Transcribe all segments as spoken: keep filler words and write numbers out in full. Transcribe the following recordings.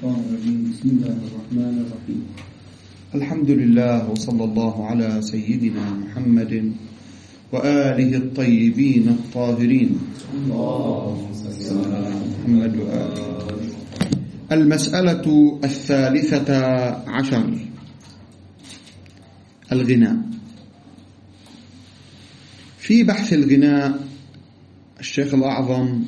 الشيطان الرجيم. بسم الله الرحمن الرحيم. الحمد لله وصلى الله على سيدنا محمد وآله الطيبين الطاهرين. اللهم صل على محمد وآله. المسألة الثالثة عشر، الغناء. في بحث الغناء الشيخ الأعظم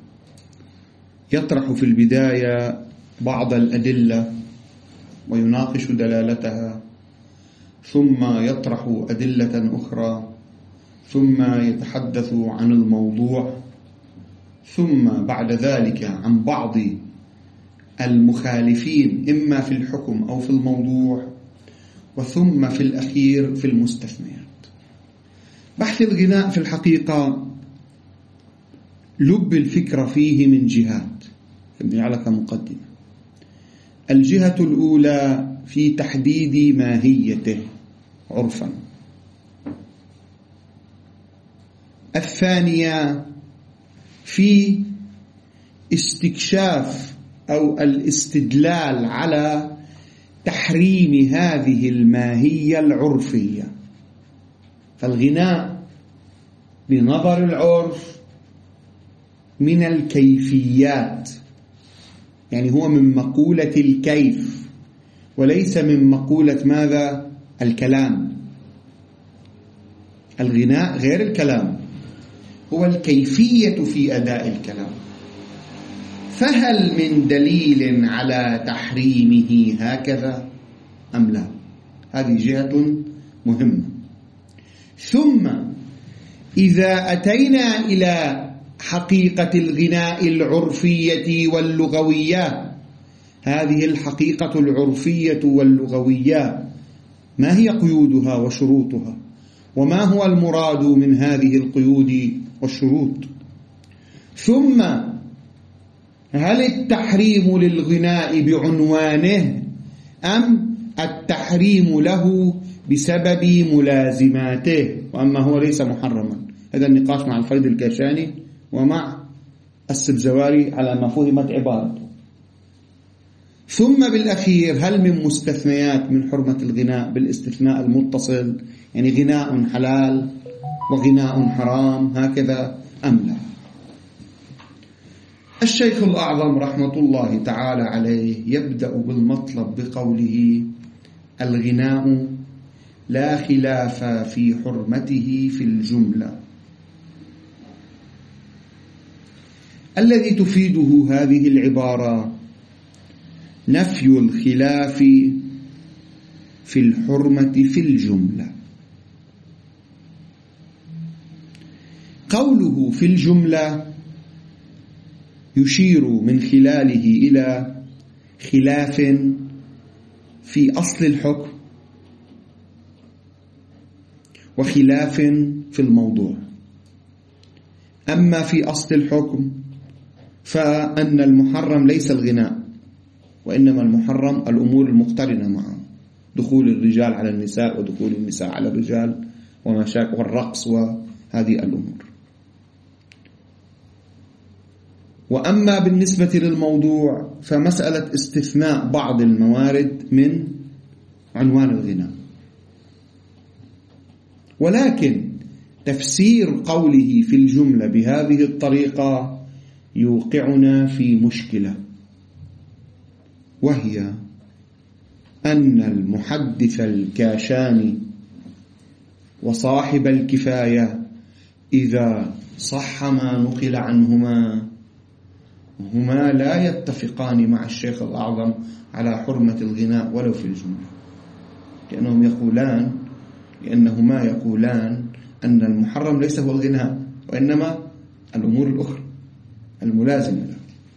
يطرح في البداية بعض الأدلة ويناقش دلالتها، ثم يطرح أدلة أخرى، ثم يتحدث عن الموضوع، ثم بعد ذلك عن بعض المخالفين إما في الحكم أو في الموضوع، وثم في الأخير في المستثنيات. بحث الغناء في الحقيقة لب الفكرة فيه من جهات، نجعلها كمقدمة. الجهة الأولى في تحديد ماهيته عرفا، الثانية في استكشاف أو الاستدلال على تحريم هذه الماهية العرفية. فالغناء بنظر العرف من الكيفيات، يعني هو من مقولة الكيف وليس من مقولة ماذا؟ الكلام. الغناء غير الكلام، هو الكيفية في أداء الكلام. فهل من دليل على تحريمه هكذا أم لا؟ هذه جهة مهمة. ثم إذا أتينا إلى حقيقة الغناء العرفية واللغوية، هذه الحقيقة العرفية واللغوية ما هي قيودها وشروطها، وما هو المراد من هذه القيود والشروط؟ ثم هل التحريم للغناء بعنوانه أم التحريم له بسبب ملازماته، وأما هو ليس محرما؟ هذا النقاش مع الفريد الكاشاني ومع السبزواري على ما فهمت عبارته. ثم بالأخير هل من مستثنيات من حرمة الغناء بالاستثناء المتصل، يعني غناء حلال وغناء حرام هكذا أم لا؟ الشيخ الأعظم رحمة الله تعالى عليه يبدأ بالمطلب بقوله: الغناء لا خلاف في حرمته في الجملة. الذي تفيده هذه العبارة نفي الخلاف في الحرمة في الجملة. قوله في الجملة يشير من خلاله إلى خلاف في أصل الحكم وخلاف في الموضوع. أما في أصل الحكم فأن المحرم ليس الغناء، وإنما المحرم الأمور المقترنة معه، دخول الرجال على النساء ودخول النساء على الرجال ومشاكل والرقص وهذه الأمور. وأما بالنسبة للموضوع فمسألة استثناء بعض الموارد من عنوان الغناء. ولكن تفسير قوله في الجملة بهذه الطريقة يوقعنا في مشكلة، وهي أن المحدث الكاشاني وصاحب الكفاية إذا صح ما نقل عنهما هما لا يتفقان مع الشيخ الأعظم على حرمة الغناء ولو في الجملة، لأنهم يقولان لأنهما يقولان أن المحرم ليس هو الغناء، وإنما الأمور الأخرى الملازمة له.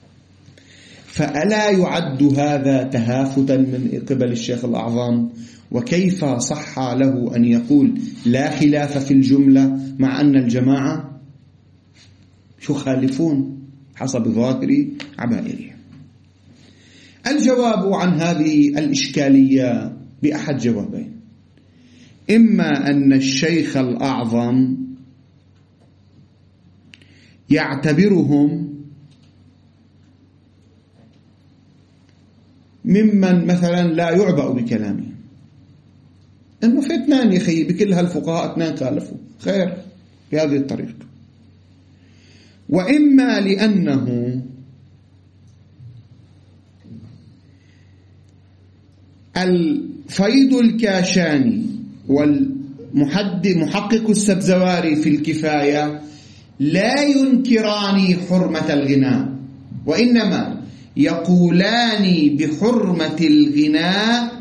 فألا يعد هذا تهافتا من قبل الشيخ الأعظم؟ وكيف صح له أن يقول لا خلاف في الجملة مع أن الجماعة يخالفون حسب ظاهر عبائرهم؟ الجواب عن هذه الإشكالية بأحد جوابين: إما أن الشيخ الأعظم يعتبرهم ممن مثلا لا يعبأ بكلامه، إنه في اثنان يخي بكل هالفقهاء اثنان خالفوا خير بهذه الطريقة. وإما لأنه الفيض الكاشاني والمحدث محقق السبزواري في الكفاية لا ينكران حرمة الغناء، وإنما يقولان بحرمة الغناء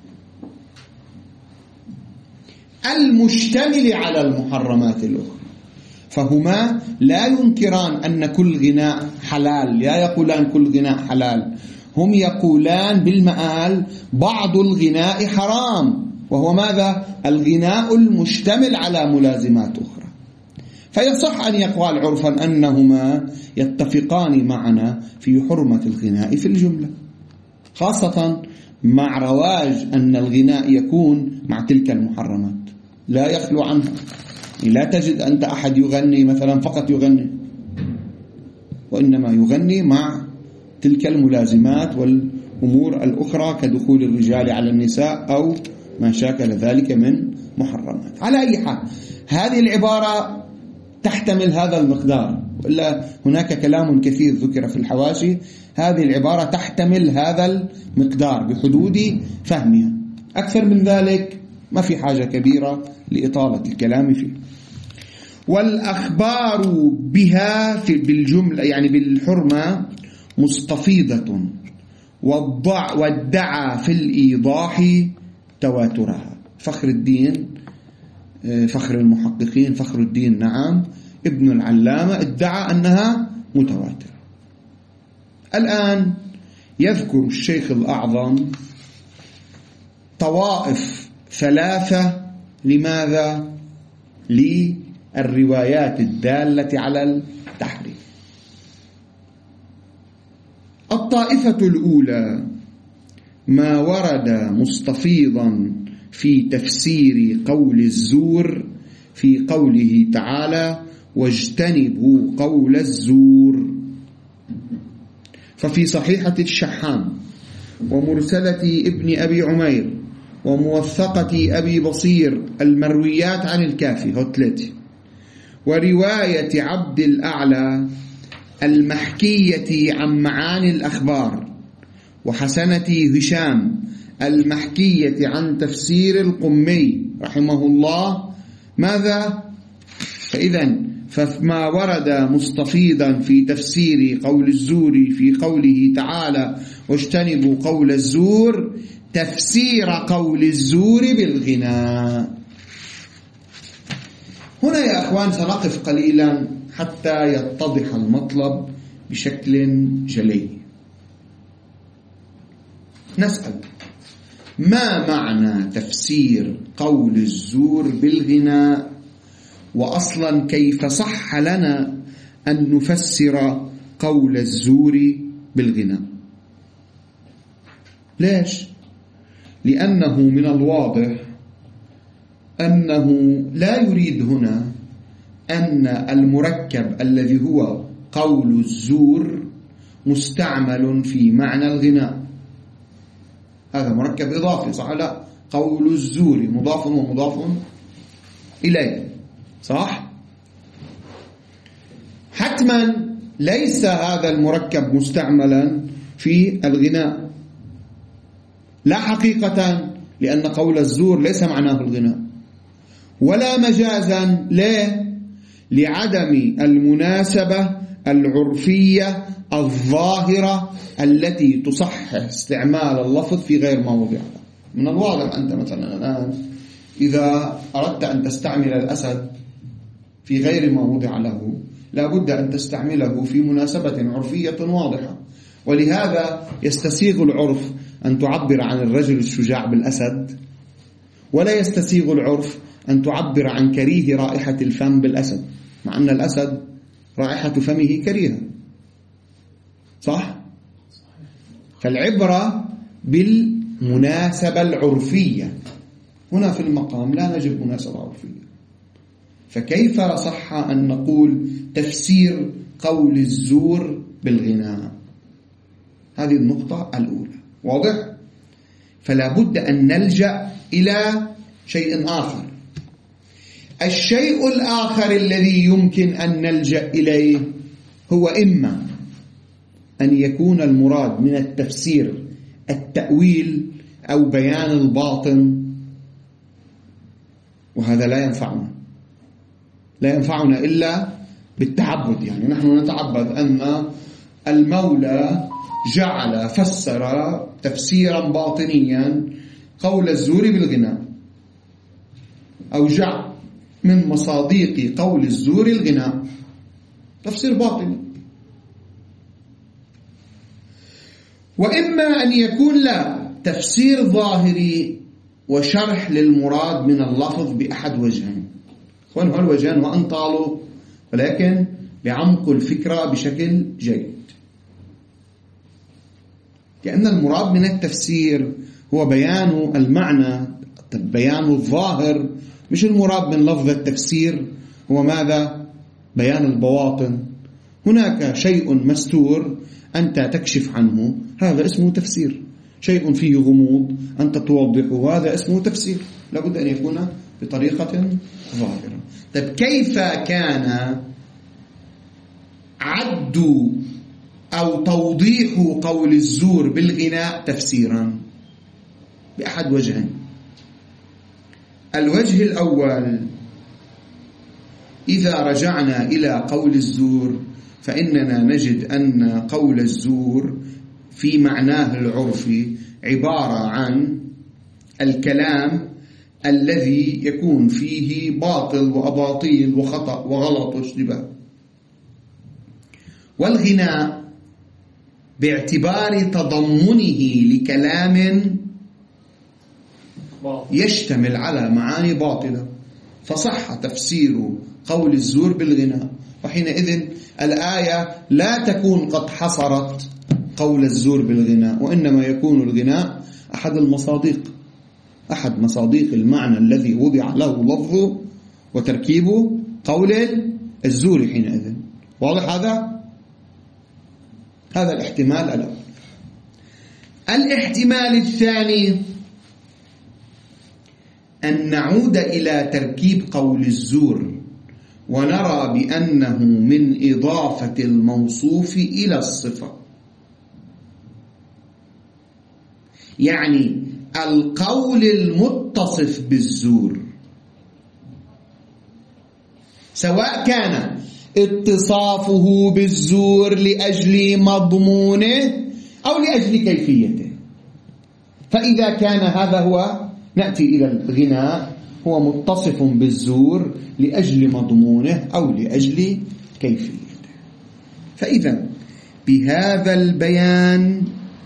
المشتمل على المحرمات الأخرى. فهما لا ينكران أن كل غناء حلال، لا يقولان كل غناء حلال، هم يقولان بالمآل بعض الغناء حرام، وهو ماذا؟ الغناء المشتمل على ملازمات أخرى. فيصح أن يقال عرفا أنهما يتفقان معنا في حرمة الغناء في الجملة، خاصة مع رواج أن الغناء يكون مع تلك المحرمات لا يخلو عنها. لا تجد أنت أحد يغني مثلا فقط يغني، وإنما يغني مع تلك الملازمات والأمور الأخرى كدخول الرجال على النساء أو ما شاكل ذلك من محرمات. على أي حال هذه العبارة تحتمل هذا المقدار، وإلا هناك كلام كثير ذكر في الحواشي. هذه العبارة تحتمل هذا المقدار بحدود فهمها، أكثر من ذلك ما في حاجة كبيرة لإطالة الكلام فيه. والأخبار بها في بالجملة يعني بالحرمة مستفيضة، والضع وادعى في الإيضاح تواترها. فخر الدين فخر المحققين فخر الدين نعم ابن العلامة ادعى أنها متواترة. الآن يذكر الشيخ الأعظم طوائف ثلاثة لماذا؟ للروايات الدالة على التحريم. الطائفة الأولى ما ورد مستفيضا في تفسير قول الزور في قوله تعالى واجتنبوا قول الزور. ففي صحيحة الشحام ومرسلة ابن أبي عمير وموثقة أبي بصير المرويات عن الكافي هتلتي، ورواية عبد الأعلى المحكية عن معاني الأخبار، وحسنة هشام المحكية عن تفسير القمي رحمه الله ماذا؟ فإذا فما ورد مستفيضا في تفسير قول الزور في قوله تعالى واجتنبوا قول الزور تفسير قول الزور بالغناء. هنا يا أخوان سنقف قليلا حتى يتضح المطلب بشكل جلي. نسأل ما معنى تفسير قول الزور بالغناء، وأصلا كيف صح لنا أن نفسر قول الزور بالغناء؟ ليش؟ لأنه من الواضح أنه لا يريد هنا أن المركب الذي هو قول الزور مستعمل في معنى الغناء. هذا مركب إضافي صح؟ لا، قول الزور مضاف ومضاف إليه صح؟ حتما ليس هذا المركب مستعملا في الغناء، لا حقيقة، لأن قول الزور ليس معناه الغناء، ولا مجازا ليه؟ لعدم المناسبة العرفية الظاهرة التي تصحح استعمال اللفظ في غير موضعه. من الواضح أنت مثلا الآن إذا أردت أن تستعمل الأسد في غير ما وضع له لا بد أن تستعمله في مناسبة عرفية واضحة، ولهذا يستسيغ العرف أن تعبر عن الرجل الشجاع بالأسد، ولا يستسيغ العرف أن تعبر عن كريه رائحة الفم بالأسد، مع أن الأسد رائحة فمه كريهة صح؟ فالعبرة بالمناسبة العرفية. هنا في المقام لا نجد مناسبة عرفية، فكيف صح أن نقول تفسير قول الزور بالغناء؟ هذه النقطة الأولى. واضح؟ فلا بد أن نلجأ إلى شيء آخر. الشيء الآخر الذي يمكن أن نلجأ إليه هو إما أن يكون المراد من التفسير التأويل أو بيان الباطن، وهذا لا ينفعنا لا ينفعنا إلا بالتعبد. يعني نحن نتعبد أن المولى جعل فسر تفسيرا باطنيا قول الزور بالغناء، أو جعل من مصادق قول الزور الغناء، تفسير باطني. وإما أن يكون لا تفسير ظاهري وشرح للمراد من اللفظ بأحد وجهين. وأنه الوجهان وأن طالوا، ولكن بعمق الفكرة بشكل جيد. لأن المراد من التفسير هو بيان المعنى، بيان الظاهر، مش المراد من لفظ التفسير هو ماذا؟ بيان البواطن. هناك شيء مستور أنت تكشف عنه، هذا اسمه تفسير. شيء فيه غموض أنت توضحه، هذا اسمه تفسير. لابد أن يكون بطريقة ظاهرة. طيب كيف كان عد أو توضيح قول الزور بالغناء تفسيرا؟ بأحد وجهين. الوجه الأول، إذا رجعنا إلى قول الزور فإننا نجد أن قول الزور في معناه العرفي عبارة عن الكلام الذي يكون فيه باطل وأباطيل وخطأ وغلط واشتباه. والغناء باعتبار تضمنه لكلام يشتمل على معاني باطلة، فصح تفسير قول الزور بالغناء. وحينئذ الآية لا تكون قد حصرت قول الزور بالغناء، وإنما يكون الغناء أحد المصادق أحد مصادق المعنى الذي وضع له لفظه وتركيب قول الزور حينئذ. واضح هذا؟ هذا الاحتمال الأول. الاحتمال الثاني أن نعود إلى تركيب قول الزور ونرى بأنه من إضافة الموصوف إلى الصفة. يعني القول المتصف بالزور سواء كان اتصافه بالزور لأجل مضمونه أو لأجل كيفيته. فإذا كان هذا هو، نأتي إلى الغناء هو متصف بالزور لأجل مضمونه أو لأجل كيفيته. فإذا بهذا البيان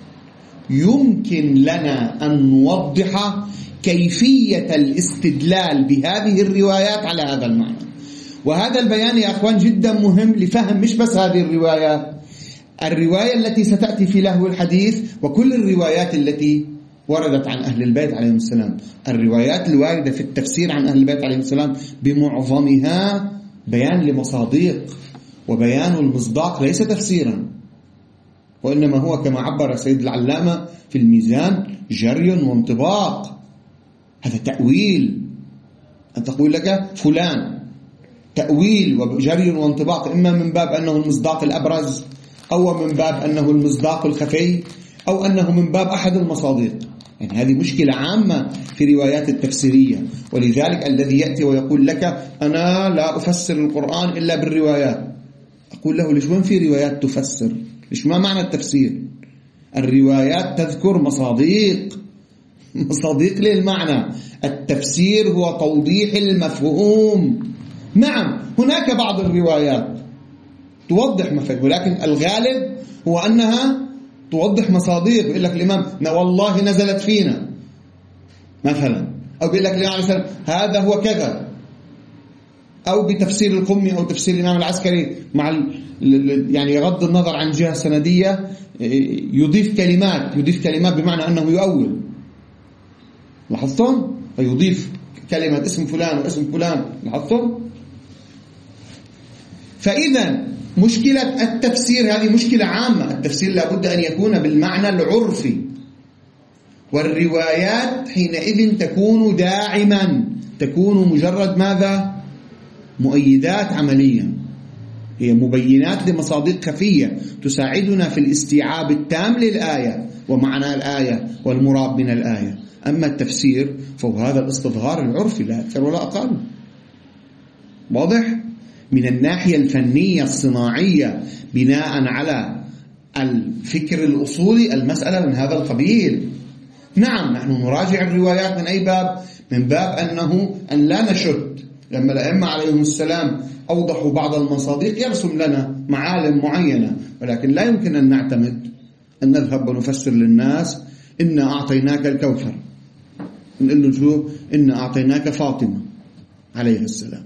يمكن لنا أن نوضح كيفية الاستدلال بهذه الروايات على هذا المعنى. وهذا البيان يا أخوان جدا مهم لفهم مش بس هذه الروايات، الرواية التي ستأتي في لهو الحديث وكل الروايات التي وردت عن أهل البيت عليهم السلام. الروايات الواردة في التفسير عن أهل البيت عليهم السلام بمعظمها بيان لمصادق، وبيان المصداق ليس تفسيرا، وإنما هو كما عبر سيد العلامة في الميزان جري وانطباق. هذا تأويل، أن تقول لك فلان تأويل وجري وانطباق، إما من باب أنه المصداق الأبرز، أو من باب أنه المصداق الخفي، أو أنه من باب أحد المصادق. يعني هذه مشكلة عامة في روايات التفسيرية. ولذلك الذي يأتي ويقول لك أنا لا أفسر القرآن إلا بالروايات، أقول له ليش وين في روايات تفسر؟ ليش ما معنى التفسير؟ الروايات تذكر مصادق مصادق للمعنى. التفسير هو توضيح المفهوم. نعم هناك بعض الروايات توضح مفهوم، ولكن الغالب هو أنها توضح مصادق. يقول لك الإمام والله نزلت فينا مثلا، أو يقول لك الإمام مثلا هذا هو كذا، أو بتفسير القمي أو تفسير الإمام العسكري مع يعني يغض النظر عن جهة سندية يضيف كلمات يضيف كلمات بمعنى أنه يؤول. لاحظتم؟ فيضيف كلمة اسم فلان واسم فلان. لاحظتم؟ فإذا مشكلة التفسير هذه مشكلة عامة. التفسير لابد أن يكون بالمعنى العرفي والروايات حينئذ تكون داعما، تكون مجرد ماذا؟ مؤيدات عملية، هي مبينات لمصادق خفية تساعدنا في الاستيعاب التام للآية ومعنى الآية والمراد من الآية. أما التفسير فهو هذا الاستظهار العرفي لا أكثر ولا أقل. واضح؟ من الناحية الفنية الصناعية بناء على الفكر الأصولي المسألة من هذا القبيل. نعم نحن نراجع الروايات من أي باب؟ من باب أنه أن لا نشد، لما الأئمة عليهم السلام أوضحوا بعض المصادق يرسم لنا معالم معينة، ولكن لا يمكن أن نعتمد أن نذهب ونفسر للناس إنا أعطيناك الكوثر، نقول له شو؟ إنا أعطيناك فاطمة عليه السلام،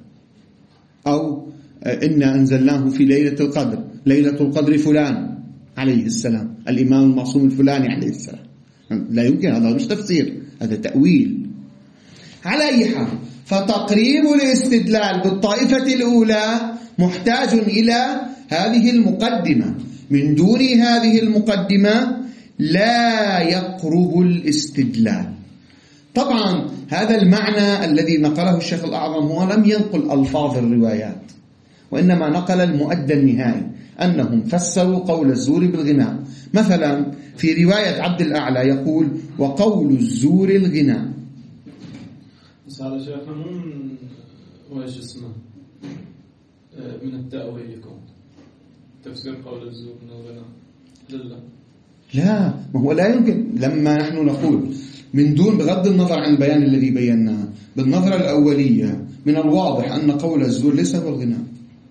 أو إنا أنزلناه في ليلة القدر، ليلة القدر فلان عليه السلام، الإمام المعصوم الفلاني عليه السلام. لا يمكن، هذا مش تفسير، هذا تأويل. على أي حال، فتقريب الاستدلال بالطائفة الأولى محتاج إلى هذه المقدمة، من دون هذه المقدمة لا يقرب الاستدلال. طبعا هذا المعنى الذي نقله الشيخ الأعظم هو لم ينقل ألفاظ الروايات، وإنما نقل المؤدى النهائي، أنهم فسروا قول الزور بالغناء. مثلا في رواية عبد الأعلى يقول وقول الزور الغناء. بس هذا شيخنا مو من وإيش اسمه من التأويل يكون تفسير قول الزور من الغناء لله. لا، ما هو لا يمكن. لما نحن نقول من دون، بغض النظر عن البيان الذي بيناه بالنظرة الأولية، من الواضح أن قول الزور ليس هو الغناء.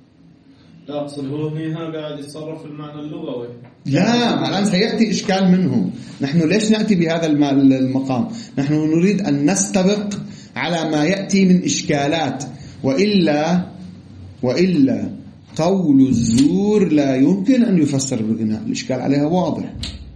لا أقصد هو هنا قاعد يتصرف في المعنى اللغوي. لا، الآن سيأتي إشكال منهم. نحن ليش نأتي بهذا المقام؟ نحن نريد أن نستبق على ما يأتي من إشكالات، وإلا وإلا قول الزور لا يمكن أن يفسر بالغناء، الإشكال عليها واضح.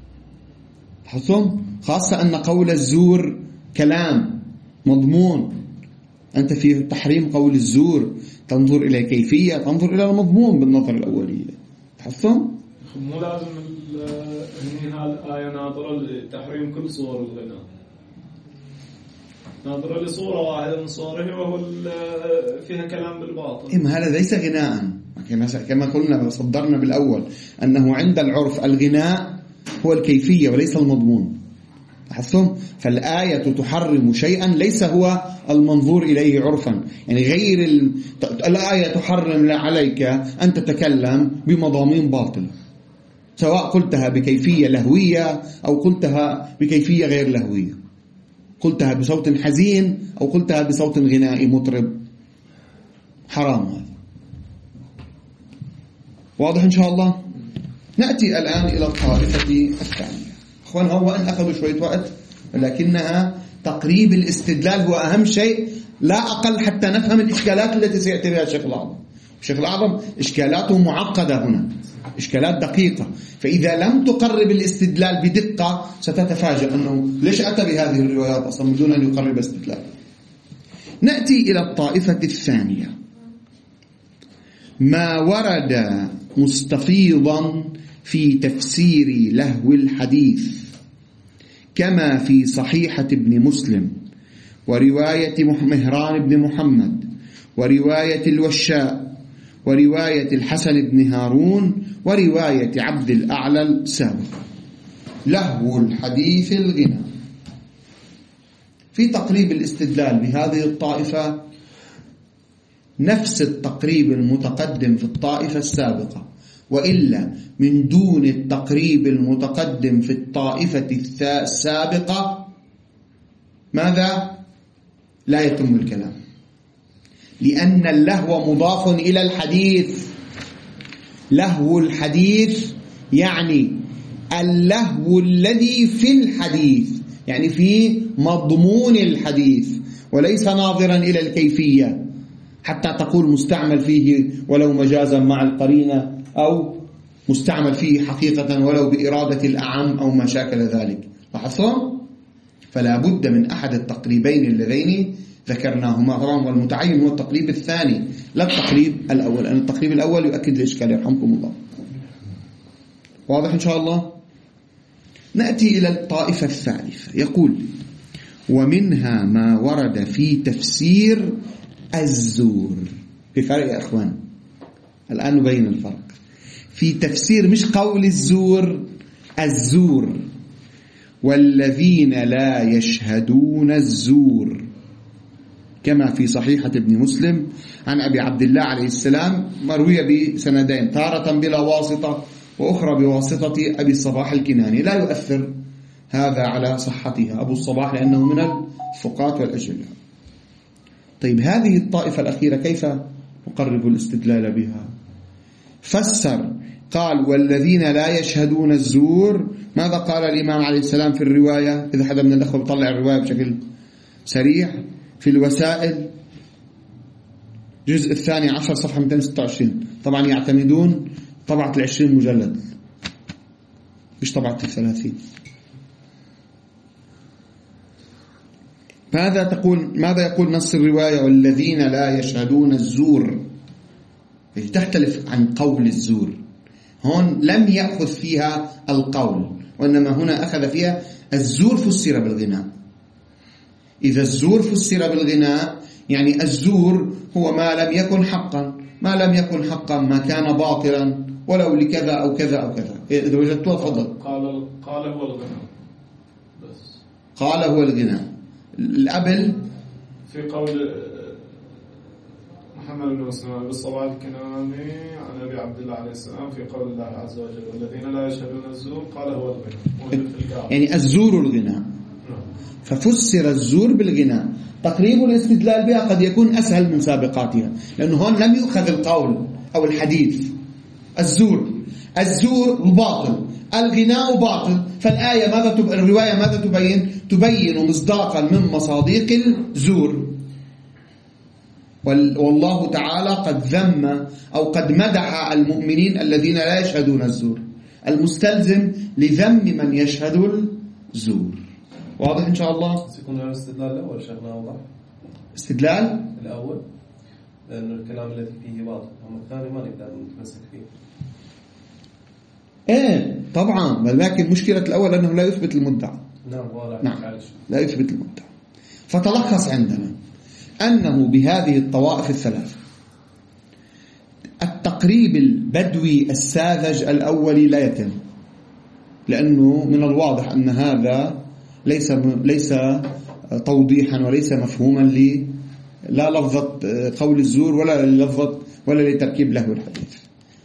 حصم خاصة أن قول الزور كلام مضمون. أنت في تحريم قول الزور تنظر إلى كيفية، تنظر إلى المضمون بالنظر الأولية. حصم مو لازم هنا الآية ناظرة لتحريم كل صور الغناء، ناظرة لصورة واحدة من صوره وهو فيها كلام بالباطل. إيه، هذا ليس غناء كما قلنا صدرنا بالأول، أنه عند العرف الغناء هو الكيفية وليس المضمون. حصم فالآية تحرم شيئا ليس هو المنظور إليه عرفا، يعني غير ال... الآية تحرم عليك أن تتكلم بمضامين باطلة، سواء قلتها بكيفية لهوية أو قلتها بكيفية غير لهوية، قلتها بصوت حزين أو قلتها بصوت غنائي مطرب، حرام هذا. واضح إن شاء الله؟ نأتي الآن إلى الطائفة الثانية. أخوان، هو أن أخذوا شوية وقت، ولكنها تقريب الاستدلال هو أهم شيء لا أقل، حتى نفهم الإشكالات التي سيأتي بها الشيخ الأعظم. الشيخ الأعظم إشكالاته معقدة هنا، إشكالات دقيقة، فإذا لم تقرب الاستدلال بدقة ستتفاجأ أنه ليش أتى بهذه الروايات أصلا من دون أن يقرب استدلال. نأتي إلى الطائفة الثانية، ما ورد مستفيضا في تفسير لهو الحديث كما في صحيحة ابن مسلم ورواية مهران بن محمد ورواية الوشاء ورواية الحسن بن هارون ورواية عبد الأعلى السابق. لهو الحديث الغنى. في تقريب الاستدلال بهذه الطائفة نفس التقريب المتقدم في الطائفة السابقة، وإلا من دون التقريب المتقدم في الطائفة السابقة ماذا؟ لا يتم الكلام، لأن اللهو مضاف إلى الحديث. لهو الحديث يعني اللهو الذي في الحديث، يعني في مضمون الحديث، وليس ناظرا إلى الكيفية حتى تقول مستعمل فيه ولو مجازا مع القرينة، أو مستعمل فيه حقيقة ولو بإرادة الأعم أو ما شاكل ذلك. لاحظتم؟ فلا بد من أحد التقريبين اللذين ذكرناهما. طبعا والمتعين هو التقريب الثاني لا التقريب الأول، لأن التقريب الأول يؤكد الإشكال، يرحمكم الله. واضح إن شاء الله؟ نأتي إلى الطائفة الثالثة. يقول: ومنها ما ورد في تفسير الزور. في فرق يا أخوان، الآن نبين الفرق. في تفسير مش قول الزور، الزور. والذين لا يشهدون الزور، كما في صحيحة ابن مسلم عن أبي عبد الله عليه السلام، مروية بسندين، تارة بلا واسطة وأخرى بواسطة أبي الصباح الكناني. لا يؤثر هذا على صحتها أبو الصباح لأنه من الفقهاء والأجلاء. طيب هذه الطائفة الأخيرة كيف نقرب الاستدلال بها؟ فسر، قال: والذين لا يشهدون الزور. ماذا قال الإمام عليه السلام في الرواية؟ إذا حدا من الأخوة بيطلع الرواية بشكل سريع في الوسائل جزء الثاني عشر صفحة مئتين وستة وعشرين. طبعا يعتمدون طبعة العشرين مجلد مش طبعة الثلاثين. ماذا تقول ماذا يقول نص الرواية؟ والذين لا يشهدون الزور. تختلف عن قول الزور. هون لم يأخذ فيها القول، وإنما هنا أخذ فيها الزور فسر بالغناء. إذا الزور فسر بالغناء يعني الزور هو ما لم يكن حقا، ما لم يكن حقا ما كان باطلا ولو لكذا أو كذا أو كذا. إذا وجدتوها تفضل. قال قال هو الغناء بس. قال هو الغناء. الأبل في قول محمد بن مسلم بالصباح الكناني عن أبي عبد الله عليه السلام في قول الله عز وجل: والذين لا يشهدون الزور قال هو الغناء. يعني الزور الغناء. ففسر الزور بالغناء. تقريب الاستدلال بها قد يكون أسهل من سابقاتها، لأنه هون لم يؤخذ القول أو الحديث. الزور الزور باطل، الغناء باطل، فالآية ماذا تب... الرواية ماذا تبين؟ تبين مصداقا من مصادق الزور. والله تعالى قد ذم أو قد مدح المؤمنين الذين لا يشهدون الزور، المستلزم لذم من يشهد الزور. واضح إن شاء الله؟ سيكون هذا الاستدلال الأول شيخنا أوضح. استدلال الأول لأن الكلام الذي فيه باطل، أما الثاني ما نقدر نتمسك فيه. إيه طبعا، ولكن مشكلة الأول أنه لا يثبت المدعى. نعم واضح. نعم لا يثبت المدعى. فتلخص عندنا أنه بهذه الطوائف الثلاث التقريب البدوي الساذج الأولي لا يتم، لأنه من الواضح أن هذا ليس ليس توضيحا وليس مفهوما ل لا لفظة قول الزور ولا للفظة ولا لتركيب له الحديث.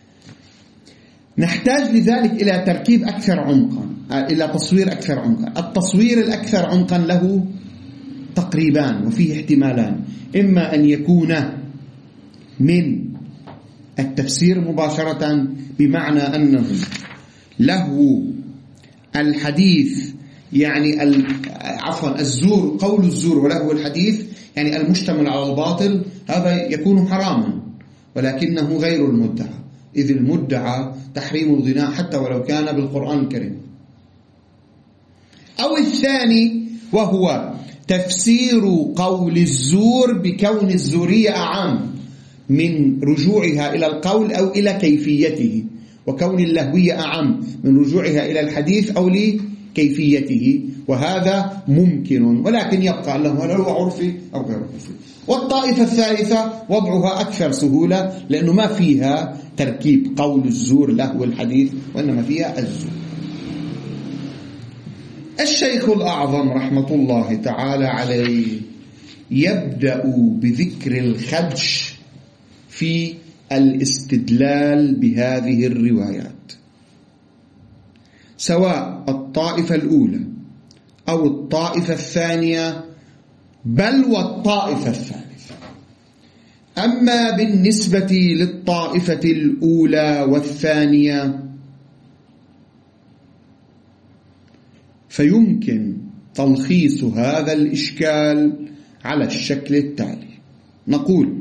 نحتاج لذلك إلى تركيب أكثر عمقا، إلى تصوير أكثر عمقا. التصوير الأكثر عمقا له تقريبان وفيه احتمالان: إما أن يكون من التفسير مباشرة بمعنى أنه له الحديث يعني عفوا الزور قول الزور وله الحديث يعني المشتمل على الباطل، هذا يكون حراما ولكنه غير المدعى، إذ المدعى تحريم الغناء حتى ولو كان بالقرآن الكريم. أو الثاني وهو تفسير قول الزور بكون الزورية أعم من رجوعها إلى القول أو إلى كيفيته، وكون اللهوية أعم من رجوعها إلى الحديث أو لكيفيته، وهذا ممكن ولكن يبقى أنه هل هو عرفي أو غير عرفي. والطائفة الثالثة وضعها أكثر سهولة لأنه ما فيها تركيب قول الزور لهو الحديث، وإنما فيها الزور. الشيخ الأعظم رحمة الله تعالى عليه يبدأ بذكر الخدش في الاستدلال بهذه الروايات، سواء الطائفة الأولى أو الطائفة الثانية بل والطائفة الثالثة. أما بالنسبة للطائفة الأولى والثانية فيمكن تلخيص هذا الإشكال على الشكل التالي: نقول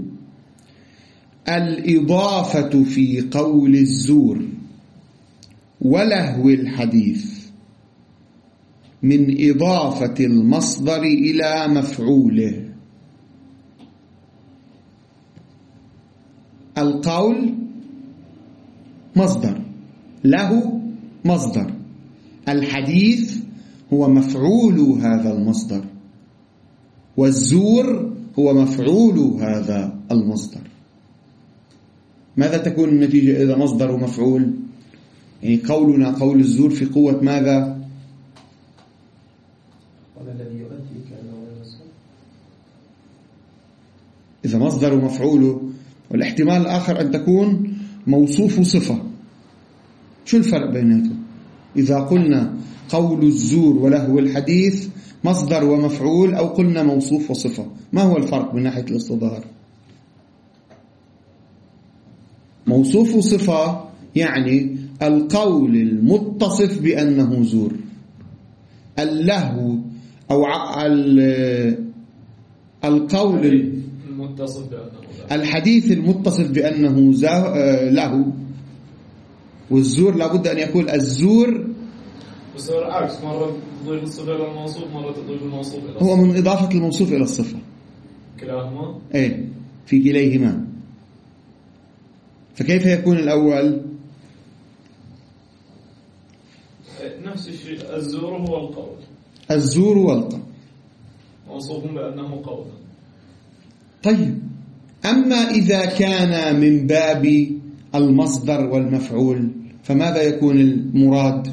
الإضافة في قول الزور ولهو الحديث من إضافة المصدر إلى مفعوله. القول مصدر، له مصدر، الحديث هو مفعول هذا المصدر، والزور هو مفعول هذا المصدر. ماذا تكون النتيجة إذا مصدر ومفعول؟ يعني قولنا قول الزور في قوة ماذا؟ الذي يؤدي كأنه يصل. إذا مصدر ومفعوله. والاحتمال الآخر أن تكون موصوف صفة. شو الفرق بيناتهم؟ إذا قلنا قول الزور ولهو الحديث مصدر ومفعول، أو قلنا موصوف وصفة، ما هو الفرق من ناحية الاستظهار؟ موصوف وصفة يعني القول المتصف بأنه زور، اللهو أو القول المتصف بأنه الحديث المتصف بأنه لهو. والزور لابد أن يكون الزور بصير عكس، مرة تضيف الصفة إلى الموصوف، مرة تضيف الموصوف إلى الصفة. هو من إضافة الموصوف إلى الصفة كلاهما إيه في كليهما. فكيف يكون الأول؟ نفس الشيء، الزور هو القول، الزور والقول موصوف بأنه قول. طيب، أما إذا كان من باب المصدر والمفعول فماذا يكون المراد؟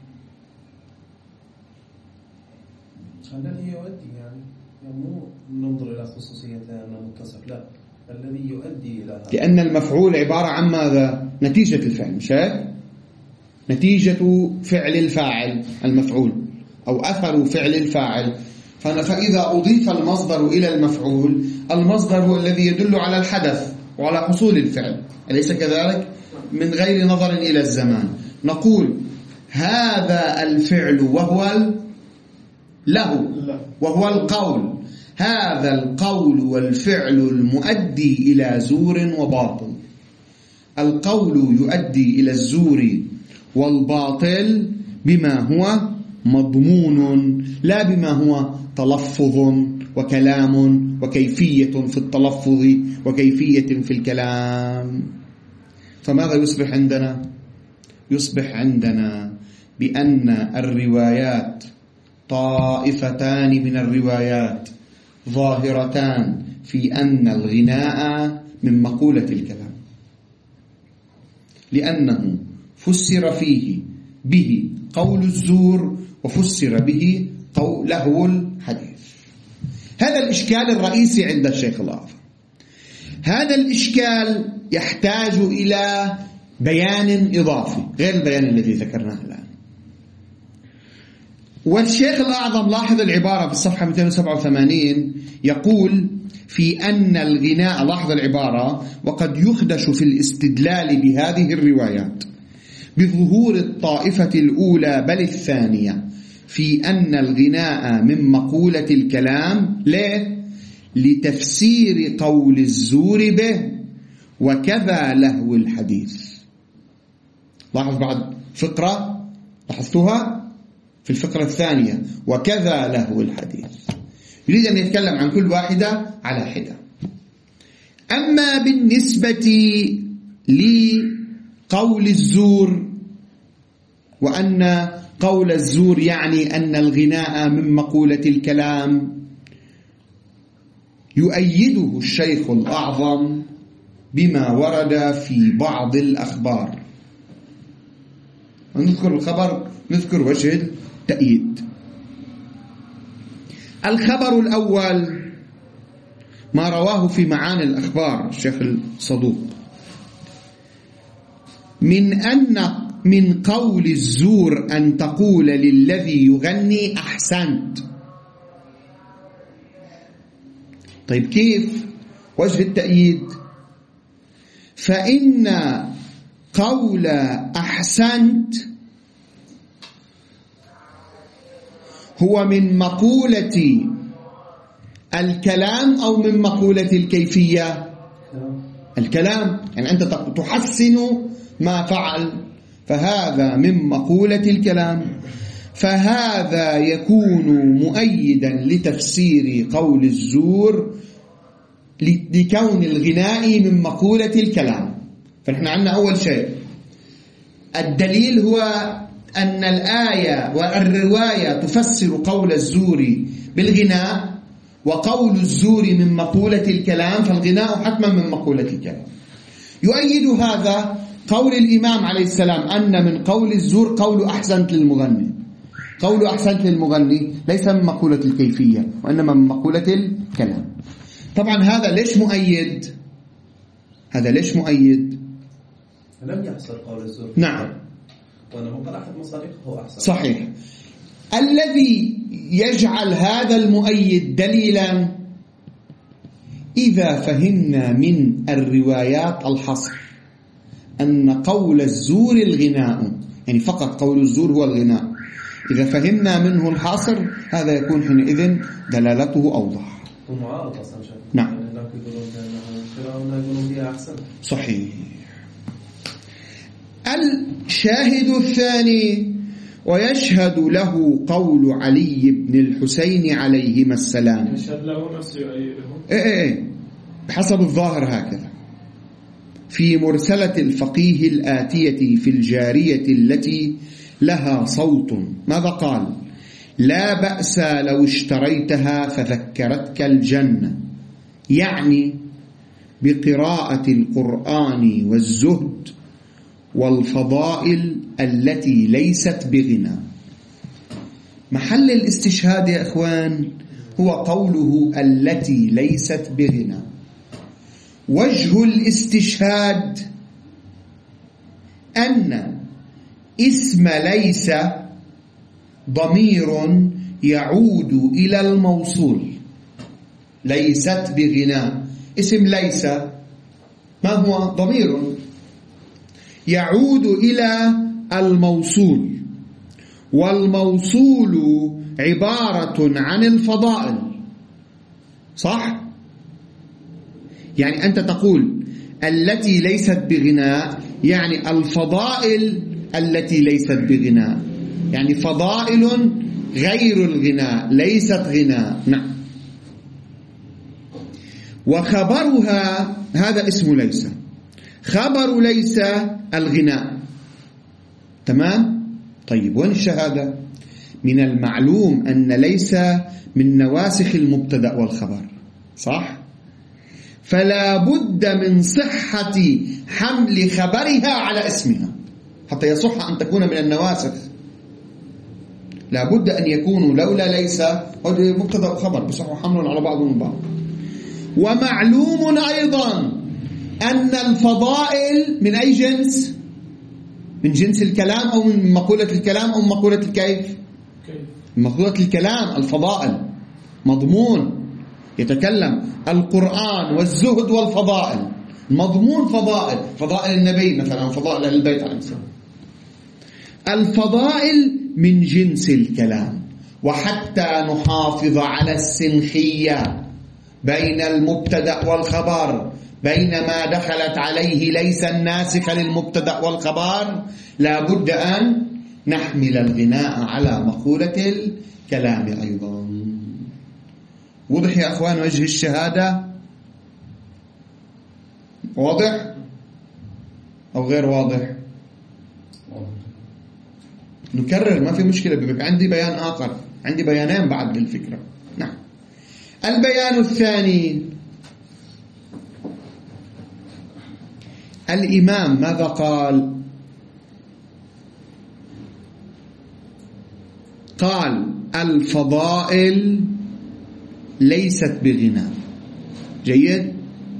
الذي يؤدي، يعني مو ننظر إلى خصوصية أنه متصف، لا، الذي يؤدي إلى هذا. لأن المفعول عبارة عن ماذا؟ نتيجة الفعل، مش هيك؟ نتيجة فعل الفاعل المفعول، أو أثر فعل الفاعل. فإذا أضيف المصدر إلى المفعول، المصدر هو الذي يدل على الحدث وعلى حصول الفعل، أليس كذلك؟ من غير نظر إلى الزمان نقول هذا الفعل وهو له وهو القول، هذا القول والفعل المؤدي إلى زور وباطل. القول يؤدي إلى الزور والباطل بما هو مضمون، لا بما هو تلفظ وكلام وكيفية في التلفظ وكيفية في الكلام. فماذا يصبح عندنا؟ يصبح عندنا بأن الروايات طائفتان من الروايات ظاهرتان في أن الغناء من مقولة الكلام، لأنه فسر فيه به قول الزور وفسر به لهو الحديث. هذا الإشكال الرئيسي عند الشيخ الأعظم. هذا الإشكال يحتاج إلى بيان إضافي غير البيان الذي ذكرناه الآن. والشيخ الأعظم لاحظ العبارة في الصفحة مئتين وسبعة وثمانين، يقول في أن الغناء، لاحظ العبارة، وقد يخدش في الاستدلال بهذه الروايات بظهور الطائفة الأولى بل الثانية في أن الغناء من مقولة الكلام، ليه؟ لتفسير قول الزور به وكذا لهو الحديث. لاحظ بعد فقرة لاحظتها في الفقرة الثانية، وكذا لهو الحديث. يريد أن يتكلم عن كل واحدة على حدة. أما بالنسبة لقول الزور، وأن قول الزور يعني أن الغناء من مقولة الكلام، يؤيده الشيخ الأعظم بما ورد في بعض الأخبار. نذكر الخبر، نذكر وجه التأييد. الخبر الأول ما رواه في معاني الأخبار الشيخ الصدوق من أن من قول الزور أن تقول للذي يغني أحسنت. طيب كيف؟ وجه التأييد: فإن قول أحسنت هو من مقولة الكلام أو من مقولة الكيفية؟ الكلام، يعني أنت تحسن ما فعل، فهذا من مقولة الكلام، فهذا يكون مؤيدا لتفسير قول الزور لكون الغناء من مقولة الكلام. فنحن عندنا أول شيء الدليل هو أن الآية والرواية تفسر قول الزور بالغناء، وقول الزور من مقولة الكلام، فالغناء حتما من مقولة الكلام. يؤيد هذا قول الإمام عليه السلام أن من قول الزور قول أحسنت للمغني. قول أحسنت للمغني ليس من مقولة الكيفية وإنما من مقولة الكلام. طبعا هذا ليش مؤيد؟ هذا ليش مؤيد؟ لم يحصل قول الزور. نعم. وأنا قال أحد مصادقه هو أحسن. صحيح. الذي يجعل هذا المؤيد دليلا إذا فهمنا من الروايات الحصر أن قول الزور الغناء، يعني فقط قول الزور هو الغناء، إذا فهمنا منه الحصر هذا يكون حينئذ دلالته أوضح. ومعارض أصلا شيء. نعم. يعني لا يقولون بأنه قراءة ولا يقولون بها أحسن. صحيح. الشاهد الثاني: ويشهد له قول علي بن الحسين عليهما السلام. يشهد له نفسه يؤيده. إيه إيه إيه بحسب الظاهر هكذا. في مرسلة الفقيه الآتية في الجارية التي لها صوت، ماذا قال؟ لا بأس لو اشتريتها فذكرتك الجنة، يعني بقراءة القرآن والزهد والفضائل التي ليست بغنى. محل الاستشهاد يا إخوان هو قوله التي ليست بغنى. وجه الاستشهاد أن اسم ليس ضمير يعود إلى الموصول. ليست بغنى، اسم ليس ما هو؟ ضمير يعود إلى الموصول، والموصول عبارة عن الفضائل. صح؟ يعني أنت تقول التي ليست بغناء، يعني الفضائل التي ليست بغناء، يعني فضائل غير الغناء ليست غناء. نعم. وخبرها هذا اسم ليس، خبر ليس الغناء. تمام؟ طيب وين الشهادة؟ من المعلوم أن ليس من نواسخ المبتدأ والخبر، صح؟ فلا بد من صحة حمل خبرها على اسمها حتى يصح أن تكون من النواسخ. لا بد أن يكونوا لولا ليس مبتدأ وخبر بصح حمل على بعض من بعض. ومعلوم أيضا أن الفضائل من أي جنس؟ من جنس الكلام أو من مقولة الكلام أو من مقولة الكيف؟ مقولة الكلام. الفضائل مضمون يتكلم القرآن والزهد والفضائل، مضمون فضائل، فضائل النبي مثلا، فضائل أهل البيت عليه السلام. الفضائل من جنس الكلام. وحتى نحافظ على السنخية بين المبتدأ والخبر، بينما دخلت عليه ليس الناسخ للمبتدأ والخبر، لا بد أن نحمل الغناء على مقولة الكلام أيضا. وضح يا أخوان وجه الشهادة؟ واضح أو غير واضح؟ نكرر ما في مشكلة، بيبقى عندي بيان آخر، عندي بيانين بعد للفكرة. نعم. البيان الثاني: الإمام ماذا قال؟ قال الفضائل ليست بغنى. جيد.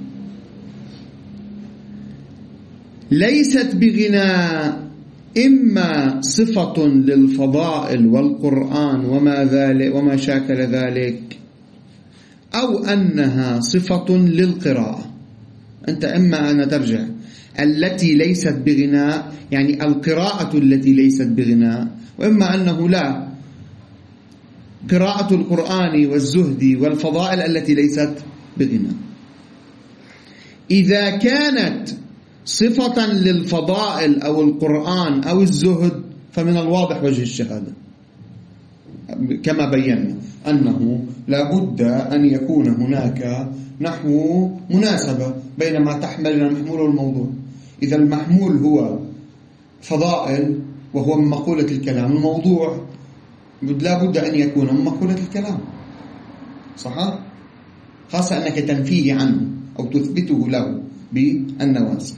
ليست بغنى إما صفة للفضائل والقرآن وما ذلك وما شاكل ذلك، أو أنها صفة للقراءة. أنت إما أن ترجع التي ليست بغناء يعني القراءة التي ليست بغناء، وإما أنه لا، قراءة القرآن والزهد والفضائل التي ليست بغناء. إذا كانت صفة للفضائل أو القرآن أو الزهد فمن الواضح وجه الشهادة كما بينا أنه لا بد أن يكون هناك نحو مناسبة بين ما تحمل المحمول والموضوع. إذا المحمول هو فضائل وهو من مقولة الكلام، الموضوع لا بد أن يكون من مقولة الكلام، صح؟ خاصة أنك تنفيه عنه أو تثبته له بالنواسخ.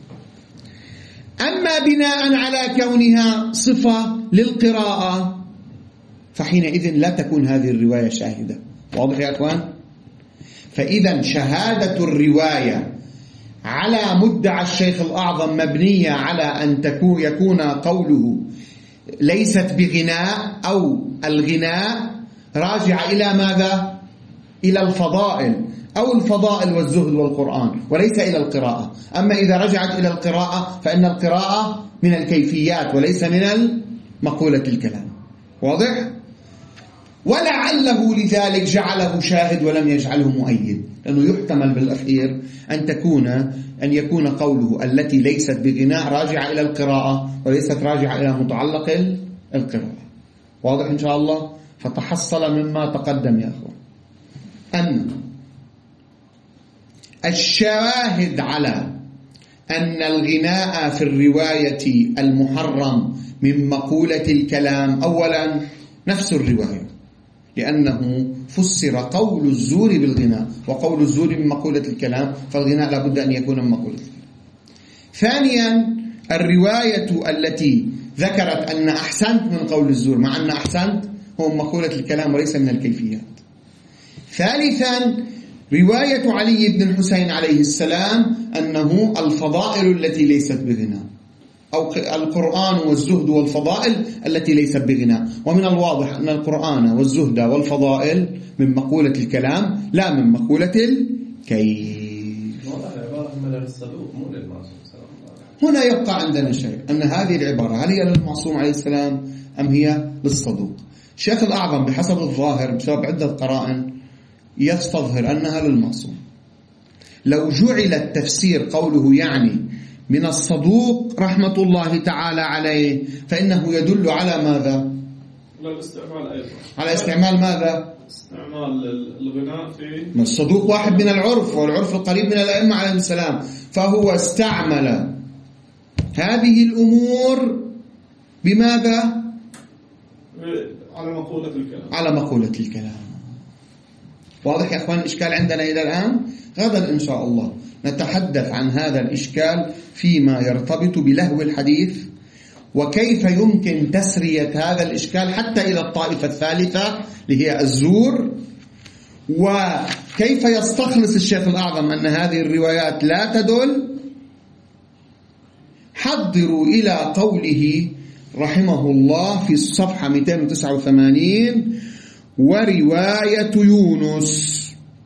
أما بناء على كونها صفة للقراءة فحينئذ لا تكون هذه الرواية شاهدة. واضح يا أخوان؟ فإذا شهادة الرواية على مدعى الشيخ الأعظم مبنية على أن تكون يكون قوله ليست بغناء أو الغناء راجع إلى ماذا؟ إلى الفضائل أو الفضائل والزهد والقرآن، وليس إلى القراءة. أما إذا رجعت إلى القراءة فإن القراءة من الكيفيات وليس من مقولة الكلام. واضح؟ ولعله لذلك جعله شاهد ولم يجعله مؤيد، لأنه يحتمل بالأخير أن تكون أن يكون قوله التي ليست بغناء راجعة إلى القراءة وليست راجعة إلى متعلق القراءة. واضح إن شاء الله؟ فتحصل مما تقدم يا أخوان أن الشواهد على أن الغناء في الرواية المحرم من مقولة الكلام أولا نفس الرواية، لأنه فسر قول الزور بالغناء، وقول الزور من مقولة الكلام، فالغناء لابد أن يكون من مقولة الكلام. ثانيا الرواية التي ذكرت أن أحسنت من قول الزور، مع أن أحسنت هو من مقولة الكلام وليس من الكيفيات. ثالثا رواية علي بن الحسين عليه السلام أنه الفضائل التي ليست بغناء، أو القرآن والزهد والفضائل التي ليست بغناء. ومن الواضح أن القرآن والزهد والفضائل من مقولة الكلام لا من مقولة الكيف. هنا يبقى عندنا شيء، أن هذه العبارة هل هي للمعصوم عليه السلام أم هي للصدوق؟ الشيخ الأعظم بحسب الظاهر بسبب عدة قرائن يستظهر أنها للمعصوم. لو جعل التفسير قوله يعني من الصدوق رحمة الله تعالى عليه فإنه يدل على ماذا؟ الاستعمال أيضا. على استعمال ماذا؟ استعمال الغناء في الصدوق واحد من العرف، والعرف القريب من الأئمة عليهم السلام، فهو استعمل هذه الأمور بماذا؟ على مقولة الكلام. على مقولة الكلام. واضح يا أخوان الإشكال عندنا إلى الآن؟ غدا إن شاء الله نتحدث عن هذا الإشكال فيما يرتبط بلهو الحديث، وكيف يمكن تسرية هذا الإشكال حتى إلى الطائفة الثالثة اللي هي الزور، وكيف يستخلص الشيخ الأعظم أن هذه الروايات لا تدل. حضروا إلى قوله رحمه الله في الصفحة مئتين وتسعة وثمانين ورواية يونس.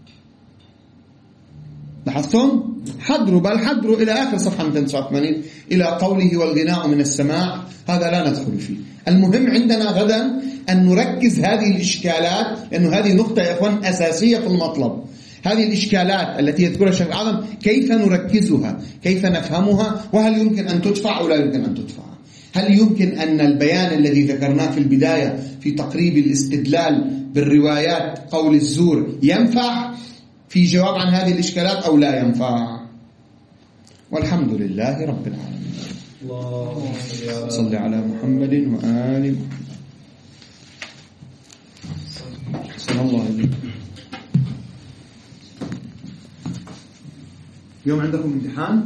لاحظتم؟ حضروا بل حضروا إلى آخر صفحة مئتين وتسعة وثمانين إلى قوله والغناء من السماع، هذا لا ندخل فيه. المهم عندنا غدا أن نركز هذه الإشكالات، لأن هذه نقطة يا أخوان أساسية في المطلب. هذه الإشكالات التي يذكرها الشيخ الأعظم كيف نركزها، كيف نفهمها، وهل يمكن أن تدفع أو لا يمكن أن تدفع. هل يمكن أن البيان الذي ذكرناه في البداية في تقريب الاستدلال بالروايات قول الزور ينفع في جواب عن هذه الإشكالات أو لا ينفع؟ والحمد لله رب العالمين. اللهم صل على محمد وآل محمد. صلى الله عليه وسلم. اليوم عندكم امتحان؟